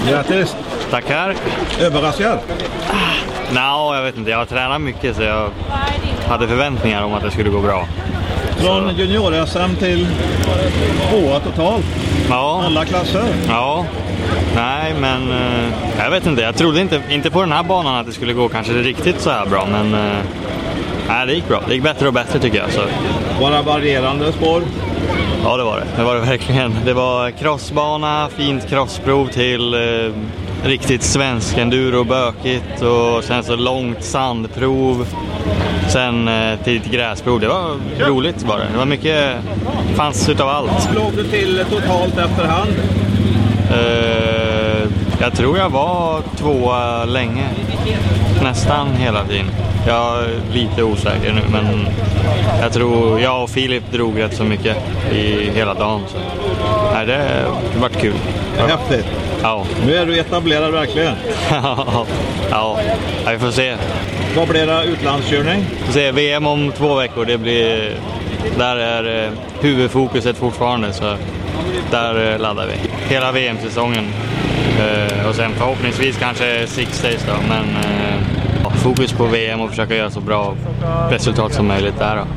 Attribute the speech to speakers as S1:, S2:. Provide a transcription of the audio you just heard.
S1: Grattis!
S2: Tackar.
S1: Överraskad?
S2: Jag vet inte. Jag har tränat mycket så jag hade förväntningar om att det skulle gå bra.
S1: Från junior-SM till 2 totalt?
S2: Ja.
S1: Alla klasser?
S2: Ja. Nej, men jag vet inte. Jag trodde inte på den här banan att det skulle gå kanske riktigt så här bra, men det gick bra. Det gick bättre och bättre tycker jag. Så.
S1: Var det varierande spår?
S2: Ja, det var det. Det var det verkligen. Det var crossbana, fint crossprov till riktigt svensk enduro, bökigt och sen så långt sandprov. Sen till gräsprov. Det var roligt bara. Det var mycket, fanns utav allt.
S1: Låg du till totalt efterhand?
S2: Jag tror jag var 2 länge. Nästan hela tiden. Jag är lite osäker nu, men jag tror jag och Filip drog rätt så mycket i hela dagen. Så. Nej, det har varit kul.
S1: Häftigt.
S2: Ja.
S1: Nu är du etablerad verkligen.
S2: Ja, vi får se.
S1: Vad blir det utlandskörning?
S2: Vi får se, VM om 2 veckor. Där är huvudfokuset fortfarande, så där laddar vi. Hela VM-säsongen. Och sen förhoppningsvis kanske 6 days då, men fokus på VM och försöka göra så bra resultat som möjligt där då.